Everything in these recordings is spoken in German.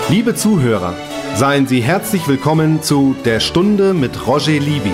Liebe Zuhörer, seien Sie herzlich willkommen zu Der Stunde mit Roger Libby.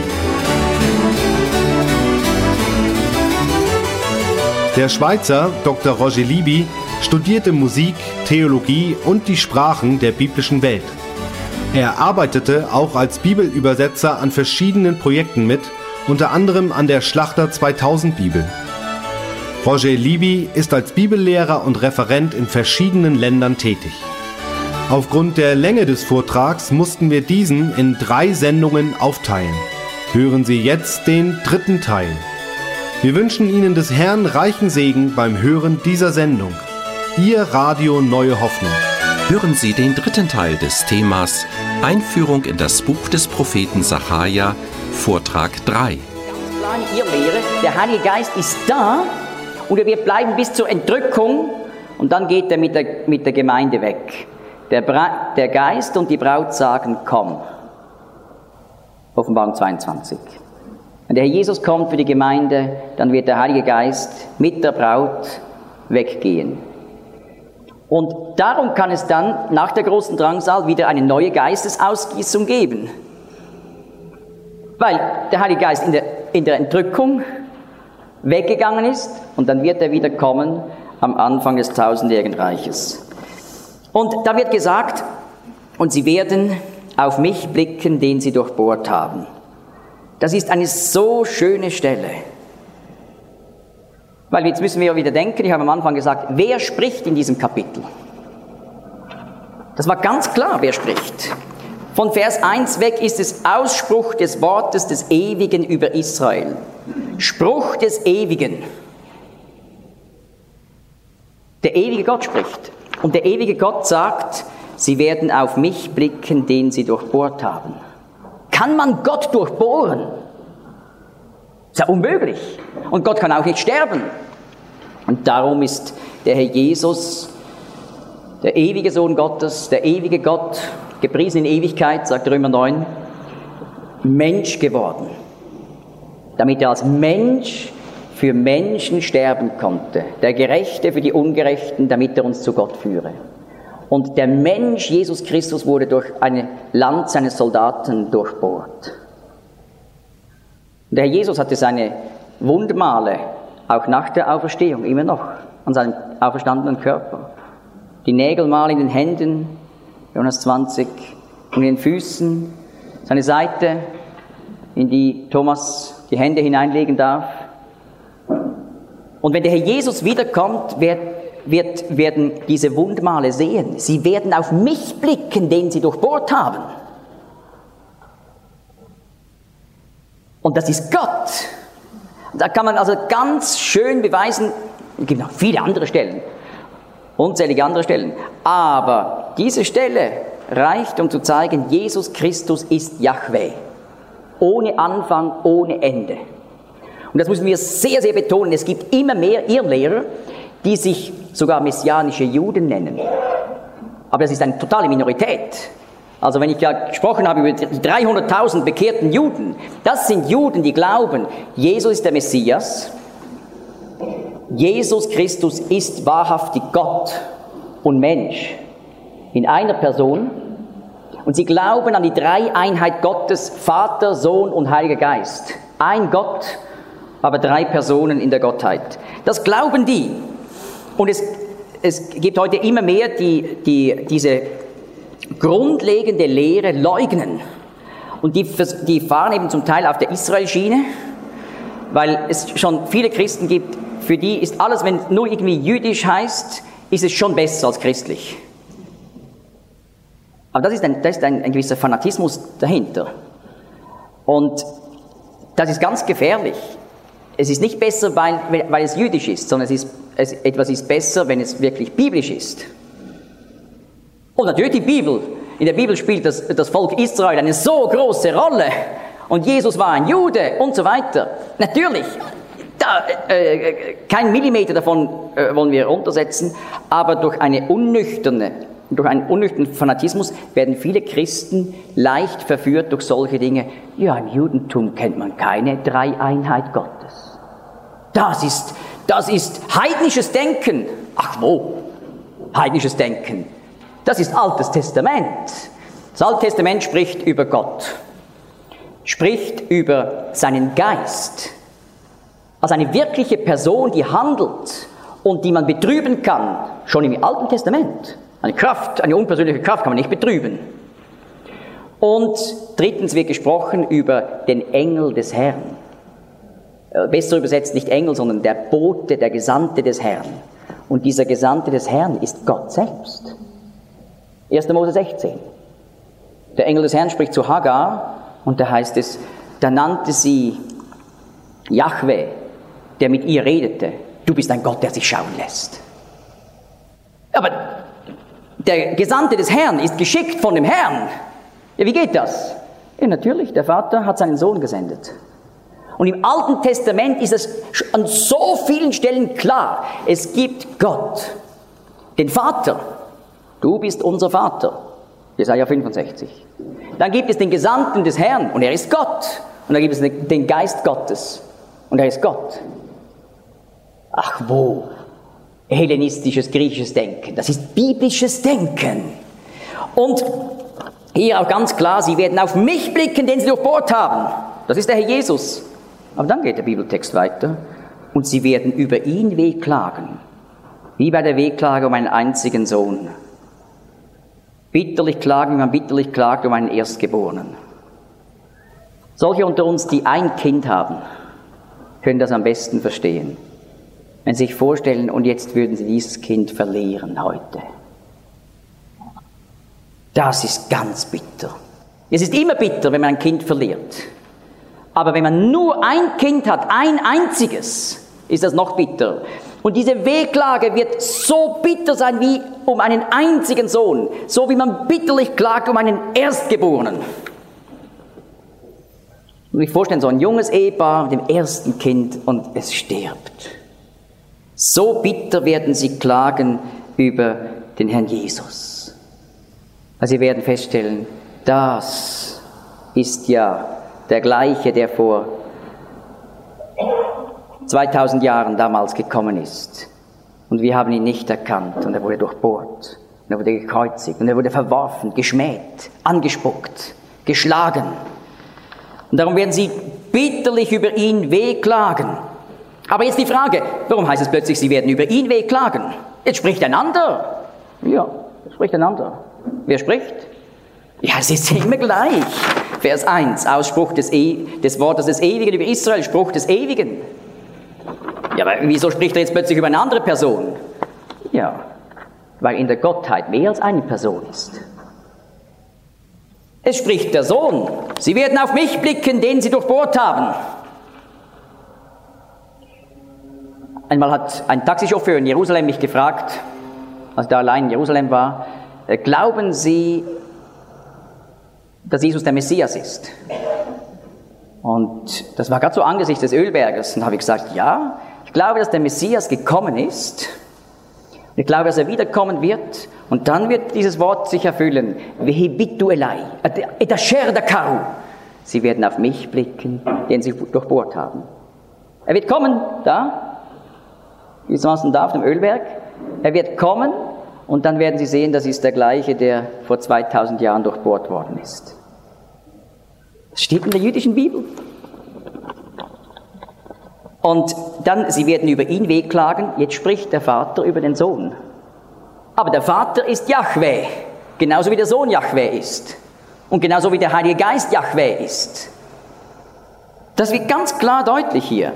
Der Schweizer Dr. Roger Libby studierte Musik, Theologie und die Sprachen der biblischen Welt. Er arbeitete auch als Bibelübersetzer an verschiedenen Projekten mit, unter anderem an der Schlachter 2000 Bibel. Roger Libby ist als Bibellehrer und Referent in verschiedenen Ländern tätig. Aufgrund der Länge des Vortrags mussten wir diesen in 3 Sendungen aufteilen. Hören Sie jetzt den 3. Teil. Wir wünschen Ihnen des Herrn reichen Segen beim Hören dieser Sendung. Ihr Radio Neue Hoffnung. Hören Sie den 3. Teil des Themas Einführung in das Buch des Propheten Sacharja, Vortrag 3. Ganz klar in Irrlehre, der Heilige Geist ist da und er wird bleiben bis zur Entrückung und dann geht er mit der Gemeinde weg. Der Geist und die Braut sagen, komm. Offenbarung 22. Wenn der Herr Jesus kommt für die Gemeinde, dann wird der Heilige Geist mit der Braut weggehen. Und darum kann es dann nach der großen Drangsal wieder eine neue Geistesausgießung geben. Weil der Heilige Geist in der Entrückung weggegangen ist und dann wird er wieder kommen am Anfang des 1000-jährigen Reiches. Und da wird gesagt, und sie werden auf mich blicken, den sie durchbohrt haben. Das ist eine so schöne Stelle. Weil jetzt müssen wir ja wieder denken, ich habe am Anfang gesagt, wer spricht in diesem Kapitel? Das war ganz klar, wer spricht. Von Vers 1 weg ist es Ausspruch des Wortes des Ewigen über Israel. Spruch des Ewigen. Der ewige Gott spricht. Und der ewige Gott sagt, sie werden auf mich blicken, den sie durchbohrt haben. Kann man Gott durchbohren? Ist ja unmöglich. Und Gott kann auch nicht sterben. Und darum ist der Herr Jesus, der ewige Sohn Gottes, der ewige Gott, gepriesen in Ewigkeit, sagt Römer 9, Mensch geworden. Damit er als Mensch für Menschen sterben konnte. Der Gerechte für die Ungerechten, damit er uns zu Gott führe. Und der Mensch, Jesus Christus, wurde durch eine Lanze seines Soldaten durchbohrt. Und der Herr Jesus hatte seine Wundmale, auch nach der Auferstehung, immer noch, an seinem auferstandenen Körper. Die Nägelmale in den Händen, Johannes 20, und in den Füßen, seine Seite, in die Thomas die Hände hineinlegen darf. Und wenn der Herr Jesus wiederkommt, werden diese Wundmale sehen. Sie werden auf mich blicken, den sie durchbohrt haben. Und das ist Gott. Da kann man also ganz schön beweisen, es gibt noch viele andere Stellen, unzählige andere Stellen, aber diese Stelle reicht, um zu zeigen, Jesus Christus ist Jahwe. Ohne Anfang, ohne Ende. Und das müssen wir sehr, sehr betonen. Es gibt immer mehr Irrlehrer, die sich sogar messianische Juden nennen. Aber das ist eine totale Minorität. Also wenn ich ja gesprochen habe über die 300.000 bekehrten Juden, das sind Juden, die glauben, Jesus ist der Messias, Jesus Christus ist wahrhaftig Gott und Mensch in einer Person. Und sie glauben an die Dreieinheit Gottes, Vater, Sohn und Heiliger Geist. Ein Gott, aber 3 Personen in der Gottheit. Das glauben die. Und es gibt heute immer mehr, die diese grundlegende Lehre leugnen. Und die fahren eben zum Teil auf der Israel-Schiene, weil es schon viele Christen gibt, für die ist alles, wenn nur irgendwie jüdisch heißt, ist es schon besser als christlich. Aber das ist ein gewisser Fanatismus dahinter. Und das ist ganz gefährlich. Es ist nicht besser, weil es jüdisch ist, sondern etwas ist besser, wenn es wirklich biblisch ist. Und natürlich in der Bibel spielt das Volk Israel eine so große Rolle. Und Jesus war ein Jude und so weiter. Natürlich, kein Millimeter davon wollen wir runtersetzen, aber durch einen unnüchternen Fanatismus werden viele Christen leicht verführt durch solche Dinge. Ja, im Judentum kennt man keine Dreieinheit Gottes. Das ist heidnisches Denken. Ach wo? Heidnisches Denken. Das ist Altes Testament. Das Alte Testament spricht über Gott, spricht über seinen Geist, als eine wirkliche Person, die handelt und die man betrüben kann, schon im Alten Testament. Eine Kraft, eine unpersönliche Kraft kann man nicht betrüben. Und drittens wird gesprochen über den Engel des Herrn. Besser übersetzt nicht Engel, sondern der Bote, der Gesandte des Herrn. Und dieser Gesandte des Herrn ist Gott selbst. 1. Mose 16. Der Engel des Herrn spricht zu Hagar und da heißt es, da nannte sie Jahwe, der mit ihr redete. Du bist ein Gott, der sich schauen lässt. Aber der Gesandte des Herrn ist geschickt von dem Herrn. Ja, wie geht das? Ja, natürlich, der Vater hat seinen Sohn gesendet. Und im Alten Testament ist es an so vielen Stellen klar, es gibt Gott, den Vater. Du bist unser Vater. Jesaja 65. Dann gibt es den Gesandten des Herrn und er ist Gott. Und dann gibt es den Geist Gottes und er ist Gott. Ach wo, hellenistisches, griechisches Denken, das ist biblisches Denken. Und hier auch ganz klar, sie werden auf mich blicken, den sie durchbohrt haben. Das ist der Herr Jesus. Aber dann geht der Bibeltext weiter. Und sie werden über ihn wehklagen, wie bei der Wehklage um einen einzigen Sohn. Bitterlich klagen, wie man bitterlich klagt um einen Erstgeborenen. Solche unter uns, die ein Kind haben, können das am besten verstehen. Wenn Sie sich vorstellen, und jetzt würden Sie dieses Kind verlieren heute. Das ist ganz bitter. Es ist immer bitter, wenn man ein Kind verliert. Aber wenn man nur ein Kind hat, ein einziges, ist das noch bitter. Und diese Wehklage wird so bitter sein wie um einen einzigen Sohn, so wie man bitterlich klagt um einen Erstgeborenen. Und ich vorstellen, so ein junges Ehepaar mit dem ersten Kind und es stirbt. So bitter werden sie klagen über den Herrn Jesus. Also sie werden feststellen, das ist ja der gleiche, der vor 2000 Jahren damals gekommen ist. Und wir haben ihn nicht erkannt und er wurde durchbohrt. Und er wurde gekreuzigt und er wurde verworfen, geschmäht, angespuckt, geschlagen. Und darum werden sie bitterlich über ihn wehklagen. Aber jetzt die Frage, warum heißt es plötzlich, sie werden über ihn wehklagen? Jetzt spricht ein anderer. Ja, jetzt spricht ein anderer. Wer spricht? Ja, es ist immer gleich. Vers 1, Ausspruch des Wortes des Ewigen über Israel, Spruch des Ewigen. Ja, aber wieso spricht er jetzt plötzlich über eine andere Person? Ja, weil in der Gottheit mehr als eine Person ist. Es spricht der Sohn. Sie werden auf mich blicken, den sie durchbohrt haben. Einmal hat ein Taxichauffeur in Jerusalem mich gefragt, als ich da allein in Jerusalem war, glauben Sie, dass Jesus der Messias ist? Und das war gerade so angesichts des Ölberges. Und da habe ich gesagt, ja, ich glaube, dass der Messias gekommen ist. Und ich glaube, dass er wiederkommen wird. Und dann wird dieses Wort sich erfüllen. Vehi bitu elai, et asher dakaru. Sie werden auf mich blicken, den sie durchbohrt haben. Er wird kommen, da, wie saßen da auf dem Ölberg. Er wird kommen und dann werden sie sehen, das ist der gleiche, der vor 2000 Jahren durchbohrt worden ist. Das steht in der jüdischen Bibel. Und dann, sie werden über ihn wehklagen, jetzt spricht der Vater über den Sohn. Aber der Vater ist Jahwe, genauso wie der Sohn Jahwe ist. Und genauso wie der Heilige Geist Jahwe ist. Das wird ganz klar deutlich hier.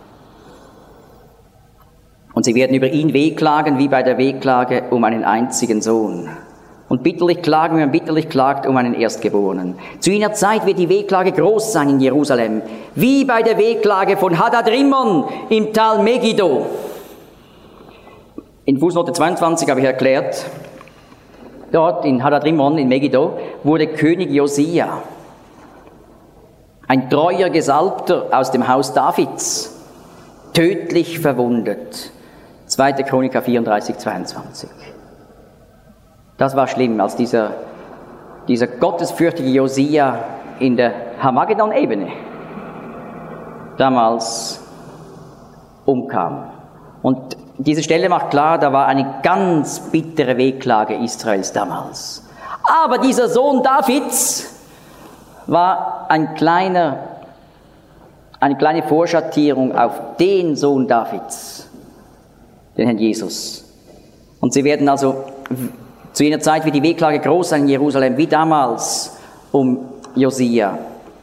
Und sie werden über ihn wehklagen, wie bei der Wehklage um einen einzigen Sohn. Und bitterlich klagen, wie man bitterlich klagt um einen Erstgeborenen. Zu jener Zeit wird die Wehklage groß sein in Jerusalem, wie bei der Wehklage von Hadad-Rimmon im Tal Megiddo. In Fußnote 22 habe ich erklärt, dort in Hadad-Rimmon in Megiddo wurde König Josia, ein treuer Gesalbter aus dem Haus Davids, tödlich verwundet. 2. Chroniker 34, 22. Das war schlimm, als dieser gottesfürchtige Josia in der Hamagedon-Ebene damals umkam. Und diese Stelle macht klar, da war eine ganz bittere Wehklage Israels damals. Aber dieser Sohn Davids war eine kleine Vorschattierung auf den Sohn Davids, den Herrn Jesus. Und sie werden also zu jener Zeit wird die Wehklage groß sein in Jerusalem, wie damals um Josia.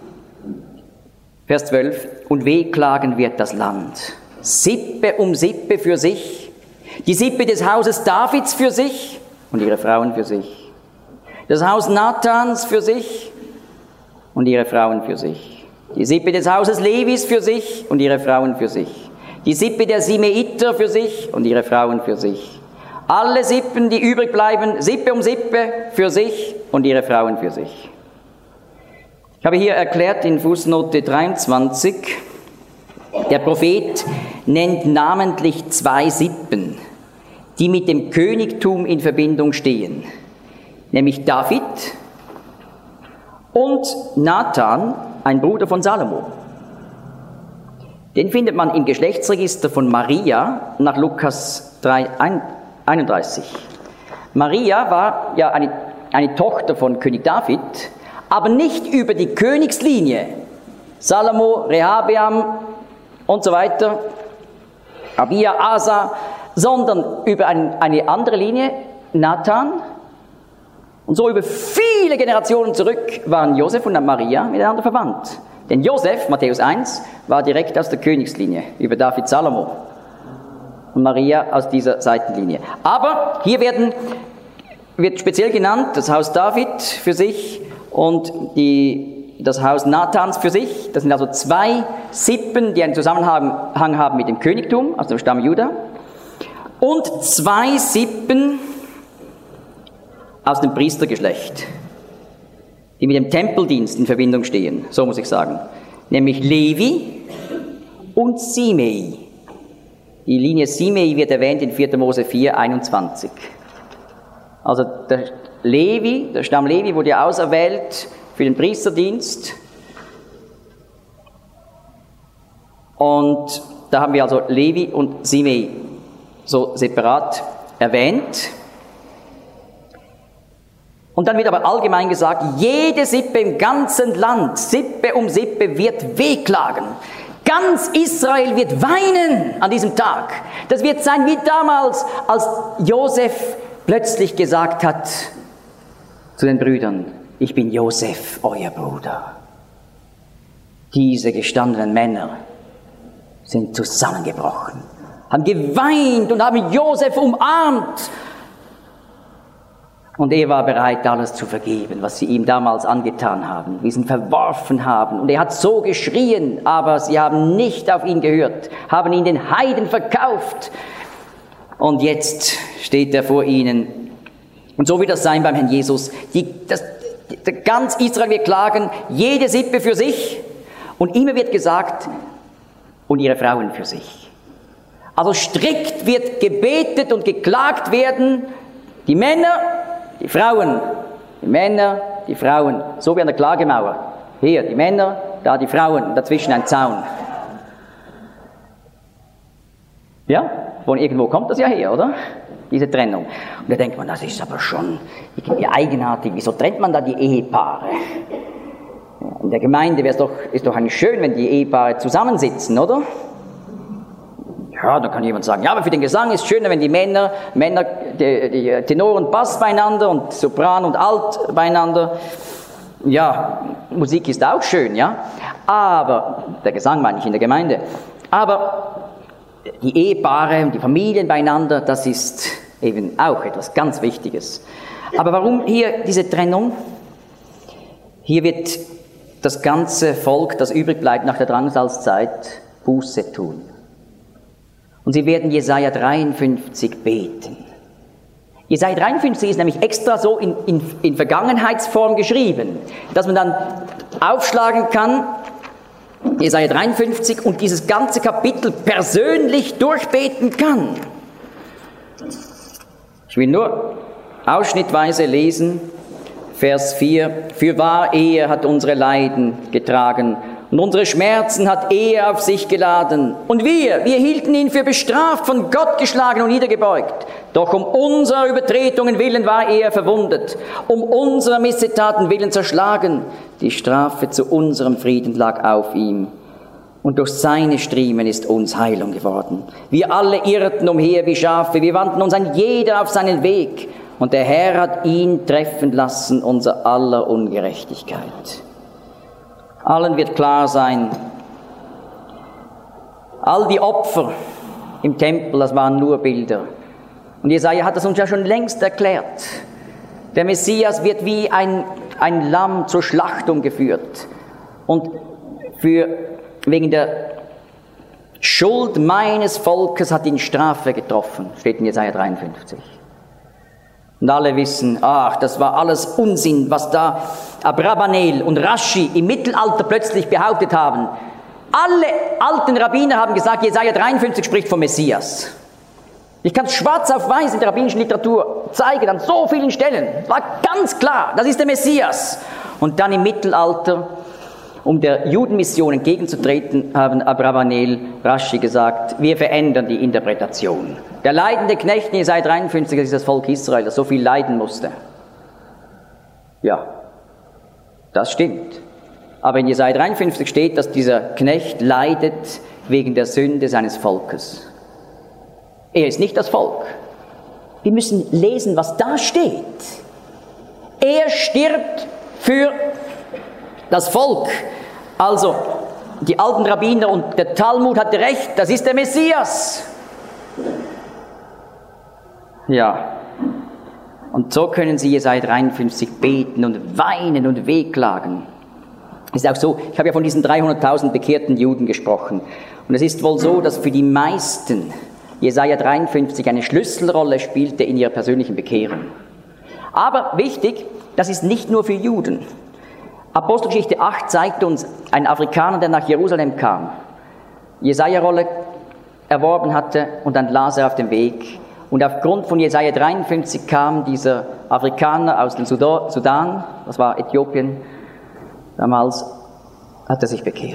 Vers 12. Und wehklagen wird das Land. Sippe um Sippe für sich. Die Sippe des Hauses Davids für sich und ihre Frauen für sich. Das Haus Nathans für sich und ihre Frauen für sich. Die Sippe des Hauses Levis für sich und ihre Frauen für sich. Die Sippe der Simeiter für sich und ihre Frauen für sich. Alle Sippen, die übrig bleiben, Sippe um Sippe für sich und ihre Frauen für sich. Ich habe hier erklärt in Fußnote 23, der Prophet nennt namentlich 2 Sippen, die mit dem Königtum in Verbindung stehen, nämlich David und Nathan, ein Bruder von Salomo. Den findet man im Geschlechtsregister von Maria nach Lukas 3,31. Maria war ja eine Tochter von König David, aber nicht über die Königslinie. Salomo, Rehabeam und so weiter, Abia, Asa, sondern über eine andere Linie, Nathan. Und so über viele Generationen zurück waren Josef und Maria miteinander verwandt. Denn Josef, Matthäus 1, war direkt aus der Königslinie, über David, Salomo. Und Maria aus dieser Seitenlinie. Aber hier wird speziell genannt das Haus David für sich und das Haus Nathans für sich. Das sind also 2 Sippen, die einen Zusammenhang haben mit dem Königtum, aus dem Stamm Juda. Und 2 Sippen aus dem Priestergeschlecht, die mit dem Tempeldienst in Verbindung stehen, so muss ich sagen. Nämlich Levi und Simei. Die Linie Simei wird erwähnt in 4. Mose 4, 21. Also der Stamm Levi wurde ja auserwählt für den Priesterdienst. Und da haben wir also Levi und Simei so separat erwähnt. Und dann wird aber allgemein gesagt, jede Sippe im ganzen Land, Sippe um Sippe, wird wehklagen. Ganz Israel wird weinen an diesem Tag. Das wird sein wie damals, als Josef plötzlich gesagt hat zu den Brüdern, ich bin Josef, euer Bruder. Diese gestandenen Männer sind zusammengebrochen, haben geweint und haben Josef umarmt. Und er war bereit, alles zu vergeben, was sie ihm damals angetan haben, wie sie ihn verworfen haben. Und er hat so geschrien, aber sie haben nicht auf ihn gehört, haben ihn den Heiden verkauft. Und jetzt steht er vor ihnen. Und so wird das sein beim Herrn Jesus. Ganz Israel wird klagen, jede Sippe für sich. Und immer wird gesagt, und ihre Frauen für sich. Also strikt wird gebetet und geklagt werden, die Männer, die Frauen, die Männer, die Frauen, so wie an der Klagemauer. Hier die Männer, da die Frauen, dazwischen ein Zaun. Ja, von irgendwo kommt das ja her, oder? Diese Trennung. Und da denkt man, das ist aber schon irgendwie eigenartig. Wieso trennt man da die Ehepaare? In der Gemeinde ist doch eigentlich schön, wenn die Ehepaare zusammensitzen, oder? Ja, dann kann jemand sagen, ja, aber für den Gesang ist es schöner, wenn die Männer, die Tenor und Bass beieinander und Sopran und Alt beieinander. Ja, Musik ist auch schön, ja. Aber, der Gesang meine ich in der Gemeinde. Aber die Ehepaare und die Familien beieinander, das ist eben auch etwas ganz Wichtiges. Aber warum hier diese Trennung? Hier wird das ganze Volk, das übrig bleibt nach der Drangsalzzeit, Buße tun. Und sie werden Jesaja 53 beten. Jesaja 53 ist nämlich extra so in Vergangenheitsform geschrieben, dass man dann aufschlagen kann, Jesaja 53, und dieses ganze Kapitel persönlich durchbeten kann. Ich will nur ausschnittweise lesen, Vers 4. Fürwahr, er hat unsere Leiden getragen Und unsere Schmerzen hat er auf sich geladen. Und wir hielten ihn für bestraft, von Gott geschlagen und niedergebeugt. Doch um unserer Übertretungen willen war er verwundet, um unserer Missetaten willen zerschlagen. Die Strafe zu unserem Frieden lag auf ihm. Und durch seine Striemen ist uns Heilung geworden. Wir alle irrten umher wie Schafe, wir wandten uns ein jeder auf seinen Weg. Und der Herr hat ihn treffen lassen, unser aller Ungerechtigkeit. Allen wird klar sein, all die Opfer im Tempel, das waren nur Bilder. Und Jesaja hat das uns ja schon längst erklärt. Der Messias wird wie ein Lamm zur Schlachtung geführt. Und wegen der Schuld meines Volkes hat ihn Strafe getroffen, steht in Jesaja 53. Und alle wissen, das war alles Unsinn, was da Abravanel und Rashi im Mittelalter plötzlich behauptet haben. Alle alten Rabbiner haben gesagt, Jesaja 53 spricht vom Messias. Ich kann es schwarz auf weiß in der rabbinischen Literatur zeigen, an so vielen Stellen. War ganz klar, das ist der Messias. Und dann im Mittelalter, um der Judenmission entgegenzutreten, haben Abravanel, Rashi gesagt, wir verändern die Interpretation. Der leidende Knecht in Jesaja 53 ist das Volk Israel, das so viel leiden musste. Ja, das stimmt. Aber in Jesaja 53 steht, dass dieser Knecht leidet wegen der Sünde seines Volkes. Er ist nicht das Volk. Wir müssen lesen, was da steht. Er stirbt für das Volk. Also, die alten Rabbiner und der Talmud hatte recht, das ist der Messias. Ja, und so können Sie Jesaja 53 beten und weinen und wehklagen. Es ist auch so, ich habe ja von diesen 300.000 bekehrten Juden gesprochen. Und es ist wohl so, dass für die meisten Jesaja 53 eine Schlüsselrolle spielte in ihrer persönlichen Bekehrung. Aber wichtig, das ist nicht nur für Juden. Apostelgeschichte 8 zeigt uns einen Afrikaner, der nach Jerusalem kam, Jesaja-Rolle erworben hatte und dann las er auf dem Weg. Und aufgrund von Jesaja 53 kam dieser Afrikaner aus dem Sudan, das war Äthiopien, damals hat er sich bekehrt.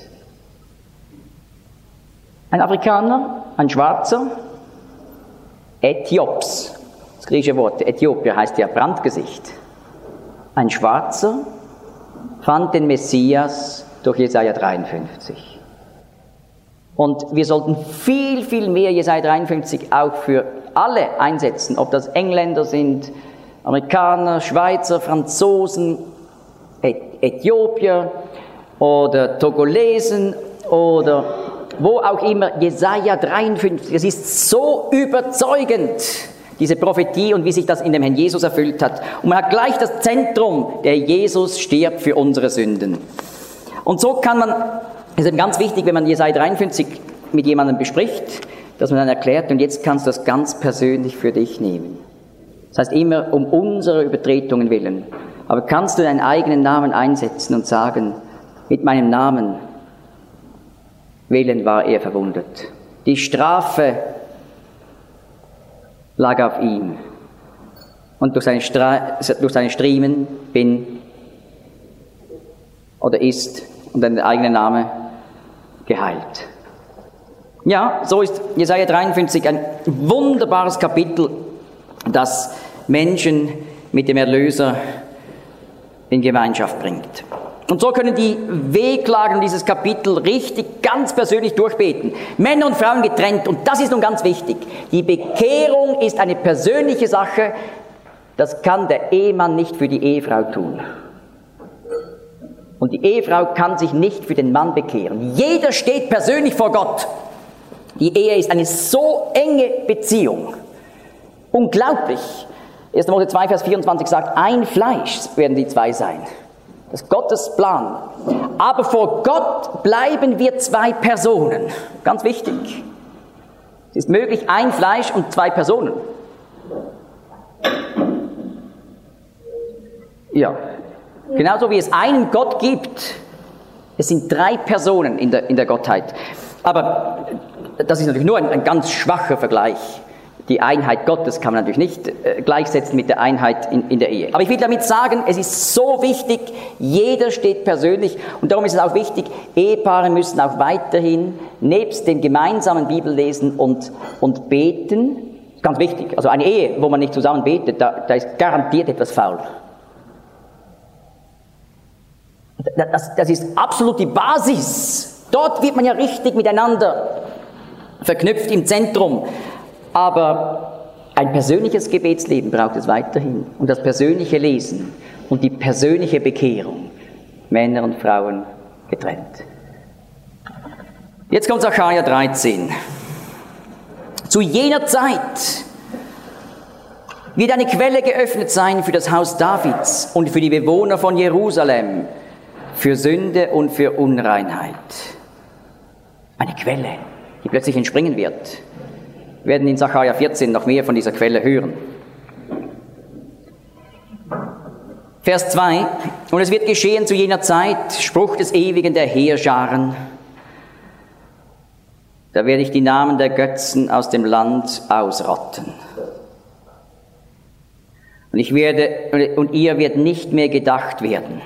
Ein Afrikaner, ein Schwarzer, Äthiops, das griechische Wort, Äthiopier heißt ja Brandgesicht. Ein Schwarzer fand den Messias durch Jesaja 53. Und wir sollten viel, viel mehr Jesaja 53 auch für alle einsetzen, ob das Engländer sind, Amerikaner, Schweizer, Franzosen, Äthiopier oder Togolesen oder wo auch immer. Jesaja 53, es ist so überzeugend, diese Prophetie und wie sich das in dem Herrn Jesus erfüllt hat. Und man hat gleich das Zentrum, der Jesus stirbt für unsere Sünden. Und so kann man, es ist eben ganz wichtig, wenn man Jesaja 53 mit jemandem bespricht, dass man dann erklärt, und jetzt kannst du das ganz persönlich für dich nehmen. Das heißt immer, um unsere Übertretungen willen. Aber kannst du deinen eigenen Namen einsetzen und sagen, mit meinem Namen willen war er verwundet. Die Strafe lag auf ihm. Und durch seine Striemen bin oder ist und dein eigener Name geheilt. Ja, so ist Jesaja 53 ein wunderbares Kapitel, das Menschen mit dem Erlöser in Gemeinschaft bringt. Und so können die Wehklagen dieses Kapitel richtig ganz persönlich durchbeten. Männer und Frauen getrennt. Und das ist nun ganz wichtig. Die Bekehrung ist eine persönliche Sache. Das kann der Ehemann nicht für die Ehefrau tun. Und die Ehefrau kann sich nicht für den Mann bekehren. Jeder steht persönlich vor Gott. Die Ehe ist eine so enge Beziehung. Unglaublich. 1. Mose 2, Vers 24 sagt, ein Fleisch werden die zwei sein. Das ist Gottes Plan. Aber vor Gott bleiben wir zwei Personen. Ganz wichtig. Es ist möglich, ein Fleisch und zwei Personen. Ja. Genauso wie es einen Gott gibt. Es sind drei Personen in der Gottheit. Aber das ist natürlich nur ein ganz schwacher Vergleich. Die Einheit Gottes kann man natürlich nicht gleichsetzen mit der Einheit in der Ehe. Aber ich will damit sagen, es ist so wichtig, jeder steht persönlich und darum ist es auch wichtig, Ehepaare müssen auch weiterhin nebst dem gemeinsamen Bibellesen und Beten, ganz wichtig, also eine Ehe, wo man nicht zusammen betet, da ist garantiert etwas faul. Das ist absolut die Basis. Dort wird man ja richtig miteinander verknüpft im Zentrum. Aber ein persönliches Gebetsleben braucht es weiterhin. Und das persönliche Lesen und die persönliche Bekehrung. Männer und Frauen getrennt. Jetzt kommt Sacharja 13. Zu jener Zeit wird eine Quelle geöffnet sein für das Haus Davids und für die Bewohner von Jerusalem, für Sünde und für Unreinheit. Eine Quelle, die plötzlich entspringen wird. Wir werden in Sacharja 14 noch mehr von dieser Quelle hören. Vers 2. Und es wird geschehen zu jener Zeit, Spruch des Ewigen der Heerscharen. Da werde ich die Namen der Götzen aus dem Land ausrotten. Und ihr wird nicht mehr gedacht werden.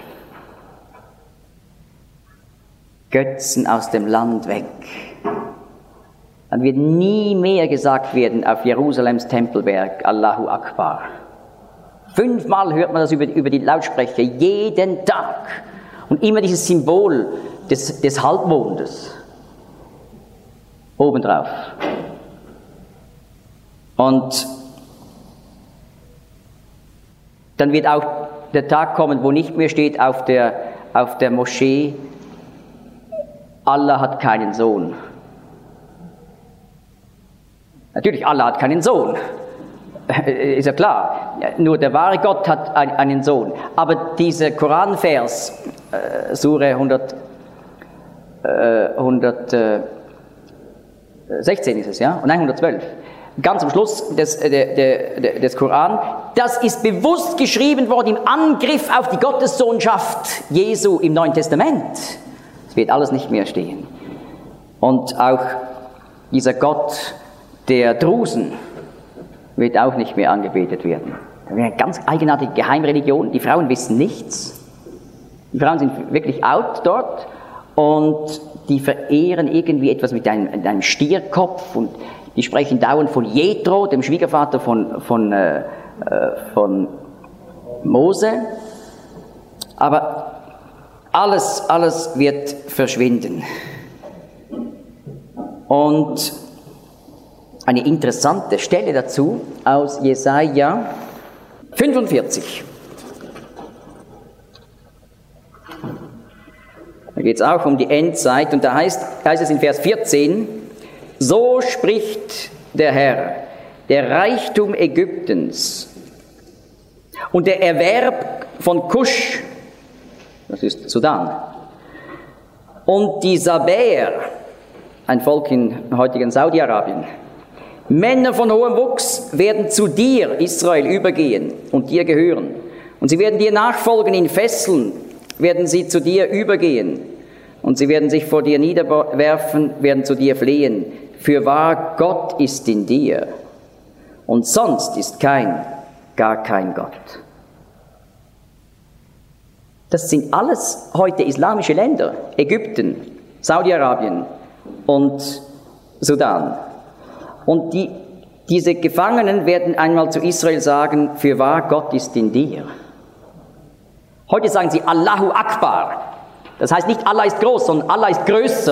Götzen aus dem Land weg. Dann wird nie mehr gesagt werden auf Jerusalems Tempelberg, Allahu Akbar. 5-mal hört man das über die Lautsprecher, jeden Tag. Und immer dieses Symbol des Halbmondes obendrauf. Und dann wird auch der Tag kommen, wo nicht mehr steht auf der Moschee, Allah hat keinen Sohn. Natürlich, Allah hat keinen Sohn. Ist ja klar. Nur der wahre Gott hat einen Sohn. Aber dieser Koranvers, Sure 116 ist es, ja? Und 112. Ganz am Schluss des Koran. Das ist bewusst geschrieben worden im Angriff auf die Gottessohnschaft Jesu im Neuen Testament. Es wird alles nicht mehr stehen. Und auch dieser Gott der Drusen wird auch nicht mehr angebetet werden. Das ist eine ganz eigenartige Geheimreligion. Die Frauen wissen nichts. Die Frauen sind wirklich out dort und die verehren irgendwie etwas mit einem Stierkopf und die sprechen dauernd von Jethro, dem Schwiegervater von Mose. Aber alles wird verschwinden. Und eine interessante Stelle dazu aus Jesaja 45. Da geht es auch um die Endzeit und da heißt es in Vers 14, so spricht der Herr, der Reichtum Ägyptens und der Erwerb von Kusch, das ist Sudan, und die Sabäer, ein Volk in heutigen Saudi-Arabien, Männer von hohem Wuchs werden zu dir, Israel, übergehen und dir gehören. Und sie werden dir nachfolgen in Fesseln, werden sie zu dir übergehen. Und sie werden sich vor dir niederwerfen, werden zu dir flehen. Fürwahr, Gott ist in dir. Und sonst ist gar kein Gott. Das sind alles heute islamische Länder. Ägypten, Saudi-Arabien und Sudan. Und diese Gefangenen werden einmal zu Israel sagen, fürwahr, Gott ist in dir. Heute sagen sie Allahu Akbar. Das heißt nicht Allah ist groß, sondern Allah ist größer.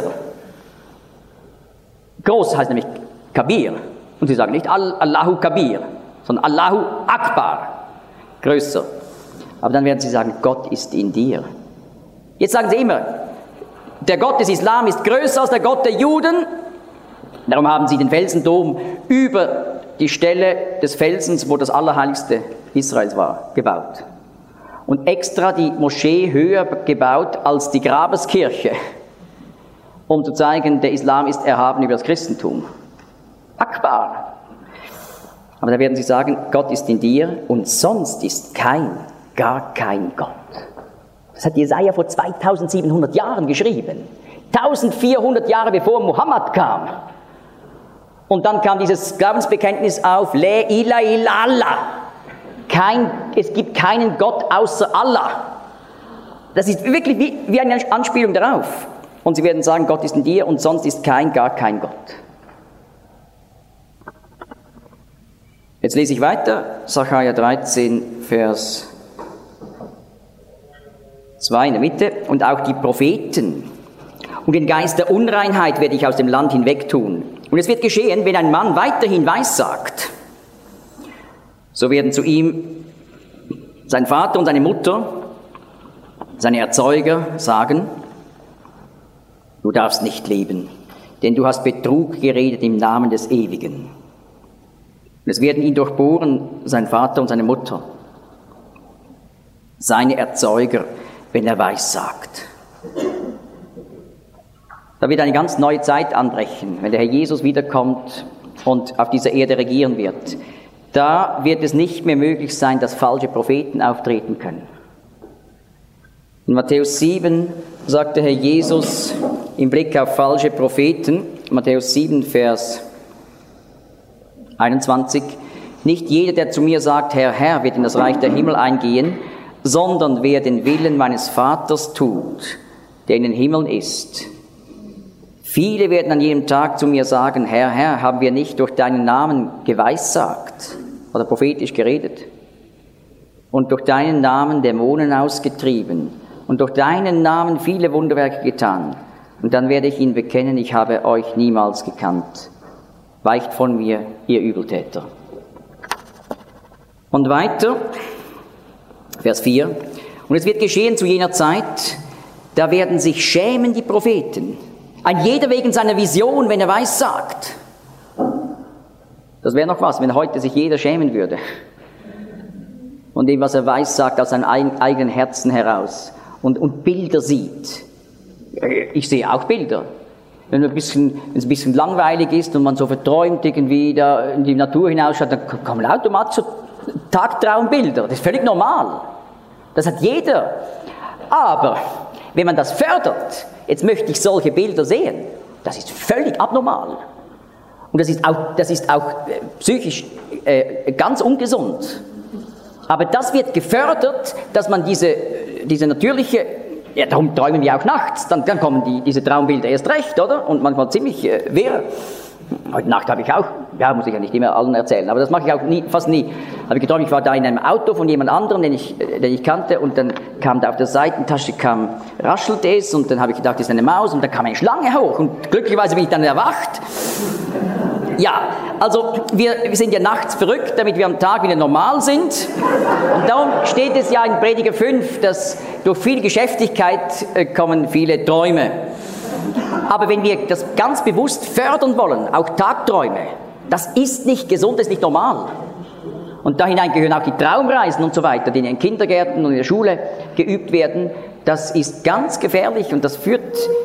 Groß heißt nämlich Kabir. Und sie sagen nicht Allahu Kabir, sondern Allahu Akbar. Größer. Aber dann werden sie sagen, Gott ist in dir. Jetzt sagen sie immer, der Gott des Islam ist größer als der Gott der Juden. Darum haben sie den Felsendom über die Stelle des Felsens, wo das Allerheiligste Israels war, gebaut. Und extra die Moschee höher gebaut als die Grabeskirche, um zu zeigen, der Islam ist erhaben über das Christentum. Akbar. Aber da werden sie sagen, Gott ist in dir und sonst ist gar kein Gott. Das hat Jesaja vor 2700 Jahren geschrieben. 1400 Jahre bevor Mohammed kam. Und dann kam dieses Glaubensbekenntnis auf, Le ila illa Allah. Es gibt keinen Gott außer Allah. Das ist wirklich wie eine Anspielung darauf. Und sie werden sagen, Gott ist in dir und sonst ist gar kein Gott. Jetzt lese ich weiter, Sacharja 13, Vers 2 in der Mitte. Und auch die Propheten und den Geist der Unreinheit werde ich aus dem Land hinwegtun. Und es wird geschehen, wenn ein Mann weiterhin Weissagt, so werden zu ihm sein Vater und seine Mutter, seine Erzeuger sagen, du darfst nicht leben, denn du hast Betrug geredet im Namen des Ewigen. Und es werden ihn durchbohren, sein Vater und seine Mutter, seine Erzeuger, wenn er Weissagt. Da wird eine ganz neue Zeit anbrechen, wenn der Herr Jesus wiederkommt und auf dieser Erde regieren wird. Da wird es nicht mehr möglich sein, dass falsche Propheten auftreten können. In Matthäus 7 sagt der Herr Jesus im Blick auf falsche Propheten, Matthäus 7, Vers 21, nicht jeder, der zu mir sagt, Herr, Herr, wird in das Reich der Himmel eingehen, sondern wer den Willen meines Vaters tut, der in den Himmeln ist. Viele werden an jedem Tag zu mir sagen, Herr, Herr, haben wir nicht durch deinen Namen geweissagt oder prophetisch geredet und durch deinen Namen Dämonen ausgetrieben und durch deinen Namen viele Wunderwerke getan. Und dann werde ich ihnen bekennen, ich habe euch niemals gekannt. Weicht von mir, ihr Übeltäter. Und weiter, Vers 4. Und es wird geschehen zu jener Zeit, da werden sich schämen die Propheten. Ein jeder wegen seiner Vision, wenn er weissagt. Das wäre noch was, wenn heute sich jeder schämen würde. Von dem, was er weissagt, aus seinem eigenen Herzen heraus. Und Bilder sieht. Ich sehe auch Bilder. Wenn es ein bisschen langweilig ist und man so verträumt irgendwie da in die Natur hinausschaut, dann kommen automatisch so Tagtraumbilder. Das ist völlig normal. Das hat jeder. Aber wenn man das fördert, jetzt möchte ich solche Bilder sehen, das ist völlig abnormal. Und das ist auch psychisch ganz ungesund. Aber das wird gefördert, dass man diese natürliche, ja, darum träumen wir auch nachts, dann kommen diese Traumbilder erst recht, oder? Und manchmal ziemlich wirr. Heute Nacht habe ich auch, ja, muss ich ja nicht immer allen erzählen, aber das mache ich auch fast nie. Habe ich geträumt, ich war da in einem Auto von jemand anderem, den ich kannte, und dann kam da auf der Seitentasche, raschelte es, und dann habe ich gedacht, das ist eine Maus, und dann kam eine Schlange hoch, und glücklicherweise bin ich dann erwacht. Ja, also wir sind ja nachts verrückt, damit wir am Tag wieder normal sind. Und darum steht es ja in Prediger 5, dass durch viel Geschäftigkeit kommen viele Träume. Aber wenn wir das ganz bewusst fördern wollen, auch Tagträume, das ist nicht gesund, das ist nicht normal. Und da hinein gehören auch die Traumreisen und so weiter, die in den Kindergärten und in der Schule geübt werden. Das ist ganz gefährlich und das führt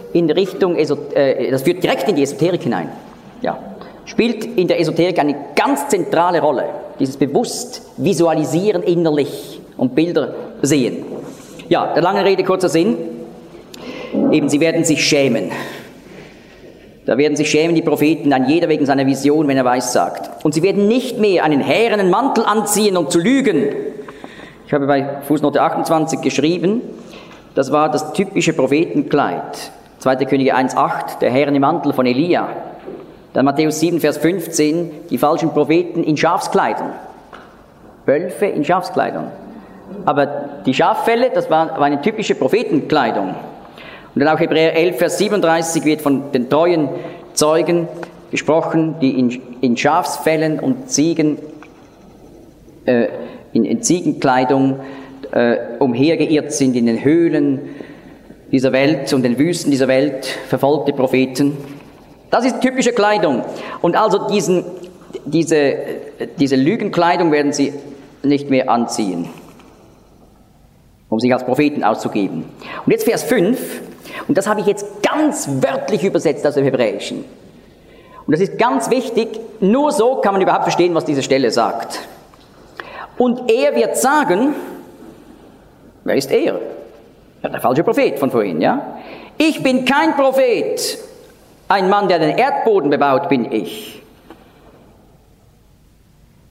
das führt direkt in die Esoterik hinein. Ja. Spielt in der Esoterik eine ganz zentrale Rolle. Dieses bewusst Visualisieren innerlich und Bilder sehen. Ja, der lange Rede, kurzer Sinn. Eben, sie werden sich schämen. Da werden sich schämen die Propheten, ein jeder wegen seiner Vision, wenn er weissagt. Und sie werden nicht mehr einen härenen Mantel anziehen, um zu lügen. Ich habe bei Fußnote 28 geschrieben, das war das typische Prophetenkleid. 2. Könige 1,8, der härene Mantel von Elia. Dann Matthäus 7, Vers 15, die falschen Propheten in Schafskleidern. Wölfe in Schafskleidern. Aber die Schaffelle, das war eine typische Prophetenkleidung. Und dann auch Hebräer 11, Vers 37 wird von den treuen Zeugen gesprochen, die in Schafsfellen und Ziegen, in Ziegenkleidung umhergeirrt sind in den Höhlen dieser Welt und den Wüsten dieser Welt, verfolgte Propheten. Das ist typische Kleidung. Und also diese Lügenkleidung werden sie nicht mehr anziehen, um sich als Propheten auszugeben. Und jetzt Vers 5, und das habe ich jetzt ganz wörtlich übersetzt aus dem Hebräischen. Und das ist ganz wichtig, nur so kann man überhaupt verstehen, was diese Stelle sagt. Und er wird sagen, wer ist er? Ja, der falsche Prophet von vorhin, ja? Ich bin kein Prophet. Ein Mann, der den Erdboden bebaut, bin ich.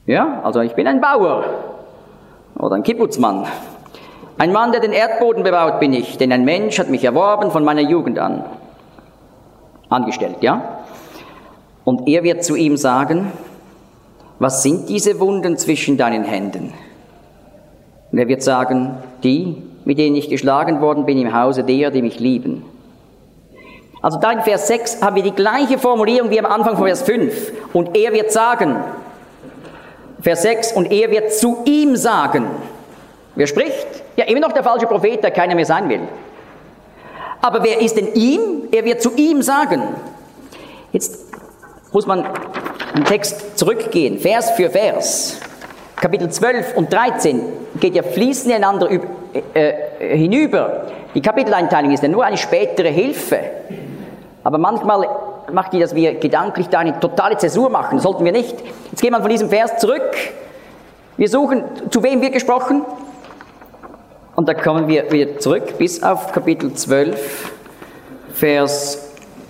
Ja, also ich bin ein Bauer oder ein Kibbutzmann. Ein Mann, der den Erdboden bebaut, bin ich, denn ein Mensch hat mich erworben von meiner Jugend an. Angestellt, ja? Und er wird zu ihm sagen, was sind diese Wunden zwischen deinen Händen? Und er wird sagen, die, mit denen ich geschlagen worden bin im Hause derer, die mich lieben. Also da in Vers 6 haben wir die gleiche Formulierung wie am Anfang von Vers 5. Und er wird sagen, Vers 6, und er wird zu ihm sagen. Wer spricht? Ja, immer noch der falsche Prophet, der keiner mehr sein will. Aber wer ist denn ihm? Er wird zu ihm sagen. Jetzt muss man im Text zurückgehen, Vers für Vers. Kapitel 12 und 13 geht ja fließend ineinander hinüber. Die Kapiteleinteilung ist ja nur eine spätere Hilfe. Aber manchmal macht die, dass wir gedanklich da eine totale Zäsur machen. Das sollten wir nicht. Jetzt gehen wir von diesem Vers zurück. Wir suchen, zu wem wird gesprochen? Und da kommen wir wieder zurück bis auf Kapitel 12, Vers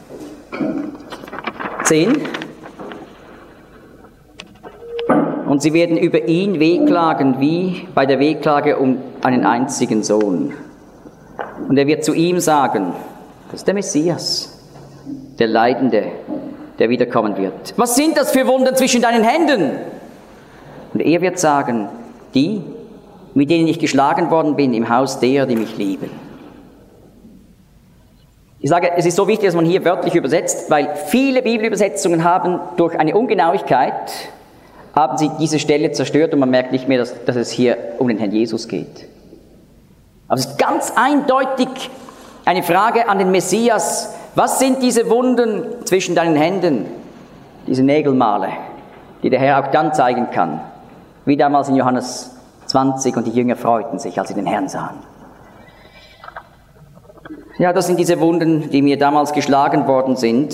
10. Und sie werden über ihn wehklagen, wie bei der Wehklage um einen einzigen Sohn. Und er wird zu ihm sagen, das ist der Messias, der Leidende, der wiederkommen wird. Was sind das für Wunden zwischen deinen Händen? Und er wird sagen, die, mit denen ich geschlagen worden bin im Haus derer, die mich lieben. Ich sage, es ist so wichtig, dass man hier wörtlich übersetzt, weil viele Bibelübersetzungen haben durch eine Ungenauigkeit, haben sie diese Stelle zerstört und man merkt nicht mehr, dass es hier um den Herrn Jesus geht. Aber es ist ganz eindeutig eine Frage an den Messias. Was sind diese Wunden zwischen deinen Händen? Diese Nägelmale, die der Herr auch dann zeigen kann. Wie damals in Johannes 20 und die Jünger freuten sich, als sie den Herrn sahen. Ja, das sind diese Wunden, die mir damals geschlagen worden sind